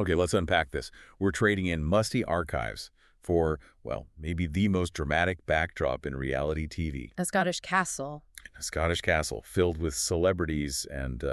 Okay, let's unpack this. We're trading in musty archives for, well, maybe the most dramatic backdrop in reality TV. A Scottish castle. A Scottish castle filled with celebrities and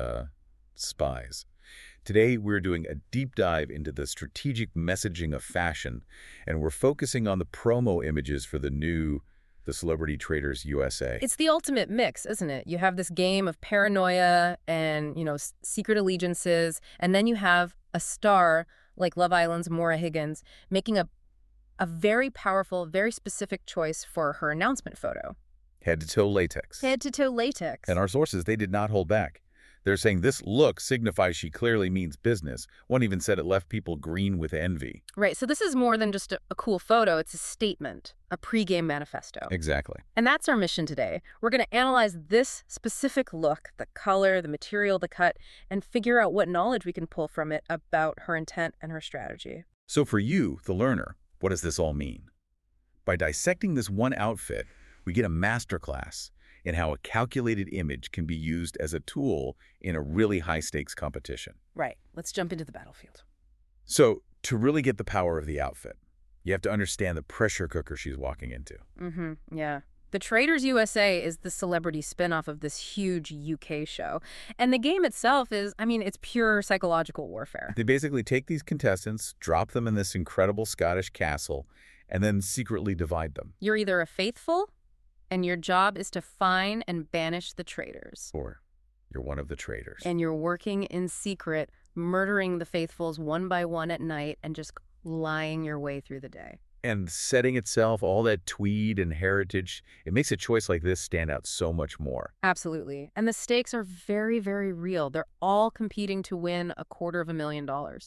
spies. Today, we're doing a deep dive into the strategic messaging of fashion, and we're focusing on the promo images for the Celebrity Traders USA. It's the ultimate mix, isn't it? You have this game of paranoia and, secret allegiances, and then you have a star like Love Island's Maura Higgins making a very powerful, very specific choice for her announcement photo. Head-to-toe latex. Head-to-toe latex. And our sources, they did not hold back. They're saying this look signifies she clearly means business. One even said it left people green with envy. Right, so this is more than just a cool photo. It's a statement, a pregame manifesto. Exactly. And that's our mission today. We're going to analyze this specific look, the color, the material, the cut, and figure out what knowledge we can pull from it about her intent and her strategy. So for you, the learner, what does this all mean? By dissecting this one outfit, we get a masterclass in how a calculated image can be used as a tool in a really high-stakes competition. Right. Let's jump into the battlefield. So, to really get the power of the outfit, you have to understand the pressure cooker she's walking into. Yeah. The Traders USA is the celebrity spinoff of this huge UK show. And the game itself is, it's pure psychological warfare. They basically take these contestants, drop them in this incredible Scottish castle, and then secretly divide them. You're either a faithful, and your job is to find and banish the traitors. Or you're one of the traitors. And you're working in secret, murdering the faithfuls one by one at night and just lying your way through the day. And the setting itself, all that tweed and heritage, it makes a choice like this stand out so much more. Absolutely. And the stakes are very, very real. They're all competing to win $250,000.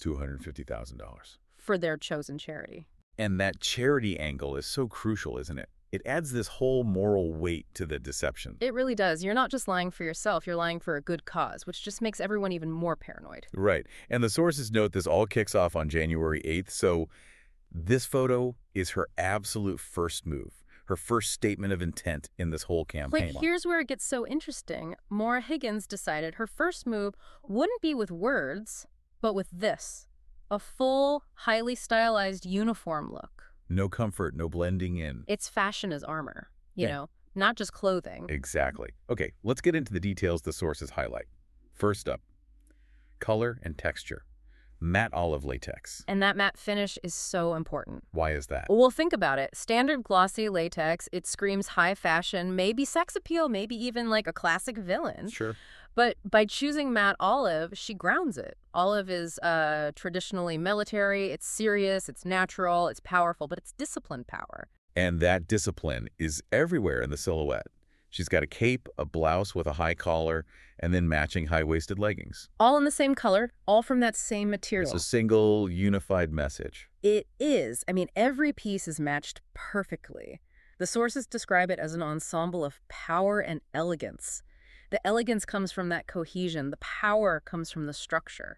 $250,000. For their chosen charity. And that charity angle is so crucial, isn't it? It adds this whole moral weight to the deception. It really does. You're not just lying for yourself, you're lying for a good cause, which just makes everyone even more paranoid. Right. And the sources note this all kicks off on January 8th, so this photo is her absolute first move, her first statement of intent in this whole campaign. Like, here's where it gets so interesting. Maura Higgins decided her first move wouldn't be with words, but with this. A full, highly stylized uniform look. No comfort, no blending in. It's fashion as armor, you know, not just clothing. Exactly. Okay, let's get into the details the sources highlight. First up, color and texture. Matte olive latex. And that matte finish is so important. Why is that? Well, think about it. Standard glossy latex, it screams high fashion, maybe sex appeal, maybe even like a classic villain. Sure. But by choosing matte olive, she grounds it. Olive is traditionally military, it's serious, it's natural, it's powerful, but it's disciplined power. And that discipline is everywhere in the silhouette. She's got a cape, a blouse with a high collar, and then matching high-waisted leggings. All in the same color, all from that same material. It's a single, unified message. It is. Every piece is matched perfectly. The sources describe it as an ensemble of power and elegance. The elegance comes from that cohesion. The power comes from the structure.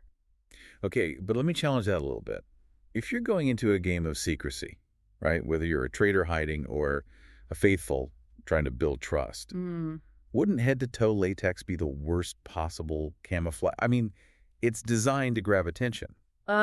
Okay, but let me challenge that a little bit. If you're going into a game of secrecy, right, whether you're a traitor hiding or a faithful trying to build trust, wouldn't head-to-toe latex be the worst possible camouflage? It's designed to grab attention.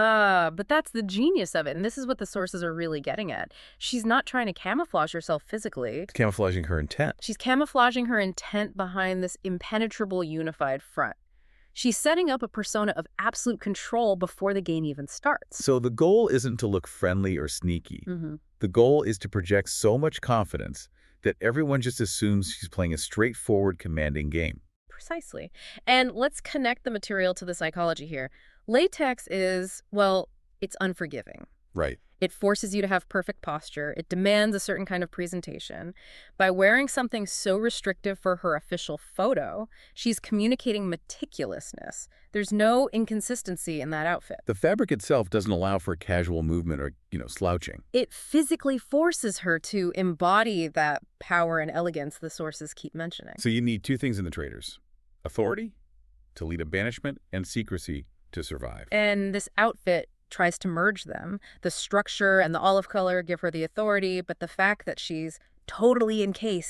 But that's the genius of it, and this is what the sources are really getting at. She's not trying to camouflage herself physically. It's camouflaging her intent. She's camouflaging her intent behind this impenetrable unified front. She's setting up a persona of absolute control before the game even starts. So the goal isn't to look friendly or sneaky. The goal is to project so much confidence that everyone just assumes she's playing a straightforward, commanding game. Precisely. And let's connect the material to the psychology here. Latex is, it's unforgiving. Right. It forces you to have perfect posture. It demands a certain kind of presentation. By wearing something so restrictive for her official photo, she's communicating meticulousness. There's no inconsistency in that outfit. The fabric itself doesn't allow for casual movement or, slouching. It physically forces her to embody that power and elegance the sources keep mentioning. So you need two things in the traders: authority to lead a banishment and secrecy to survive. And this outfit tries to merge them. The structure and the olive color give her the authority, but the fact that she's totally encased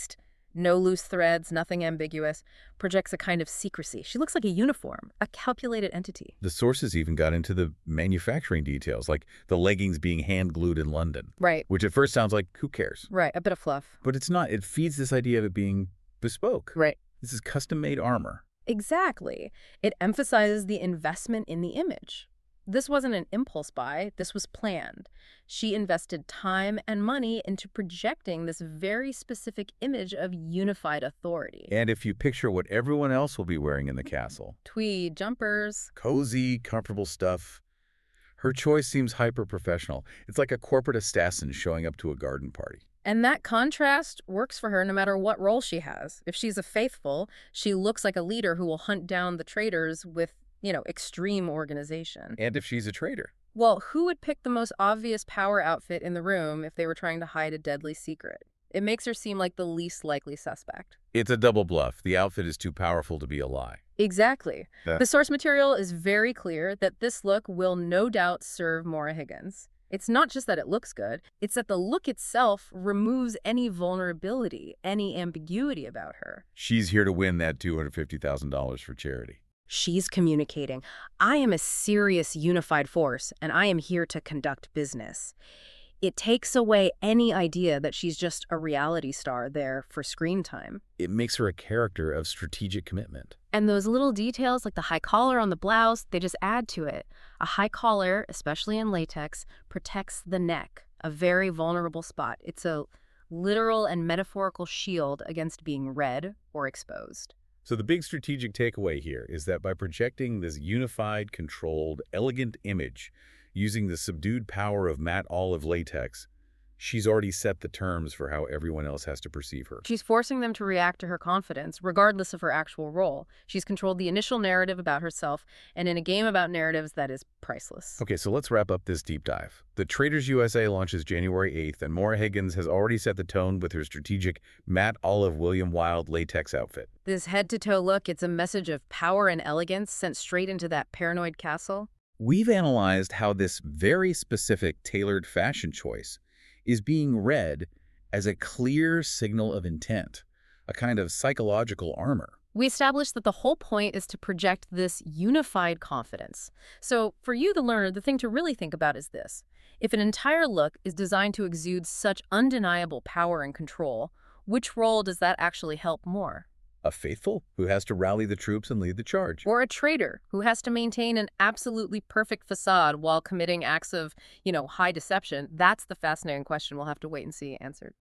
No loose threads, nothing ambiguous. Projects a kind of secrecy. She looks like a uniform, a calculated entity. The sources even got into the manufacturing details, like the leggings being hand-glued in London. Right. Which at first sounds like, who cares? Right, a bit of fluff. But it's not. It feeds this idea of it being bespoke. Right. This is custom-made armor. Exactly. It emphasizes the investment in the image. This wasn't an impulse buy, this was planned. She invested time and money into projecting this very specific image of unified authority. And if you picture what everyone else will be wearing in the castle, Tweed jumpers. cozy, comfortable stuff, her choice seems hyper-professional. It's like a corporate assassin showing up to a garden party. And that contrast works for her no matter what role she has. If she's a faithful, she looks like a leader who will hunt down the traitors with, extreme organization. And if she's a traitor. Well, who would pick the most obvious power outfit in the room if they were trying to hide a deadly secret? It makes her seem like the least likely suspect. It's a double bluff. The outfit is too powerful to be a lie. Exactly. Yeah. The source material is very clear that this look will no doubt serve Maura Higgins. It's not just that it looks good, it's that the look itself removes any vulnerability, any ambiguity about her. She's here to win that $250,000 for charity. She's communicating, I am a serious unified force, and I am here to conduct business. It takes away any idea that she's just a reality star there for screen time. It makes her a character of strategic commitment. And those little details, like the high collar on the blouse, they just add to it. A high collar, especially in latex, protects the neck, a very vulnerable spot. It's a literal and metaphorical shield against being read or exposed. So the big strategic takeaway here is that by projecting this unified, controlled, elegant image using the subdued power of matte olive latex, she's already set the terms for how everyone else has to perceive her. She's forcing them to react to her confidence, regardless of her actual role. She's controlled the initial narrative about herself, and in a game about narratives, that is priceless. Okay, so let's wrap up this deep dive. The Traders USA launches January 8th, and Maura Higgins has already set the tone with her strategic matte olive William Wilde latex outfit. This head-to-toe look, it's a message of power and elegance sent straight into that paranoid castle. We've analyzed how this very specific tailored fashion choice is being read as a clear signal of intent, a kind of psychological armor. We established that the whole point is to project this unified confidence. So for you, the learner, the thing to really think about is this. If an entire look is designed to exude such undeniable power and control, which role does that actually help more? A faithful who has to rally the troops and lead the charge. Or a traitor who has to maintain an absolutely perfect facade while committing acts of, high deception? That's the fascinating question we'll have to wait and see answered.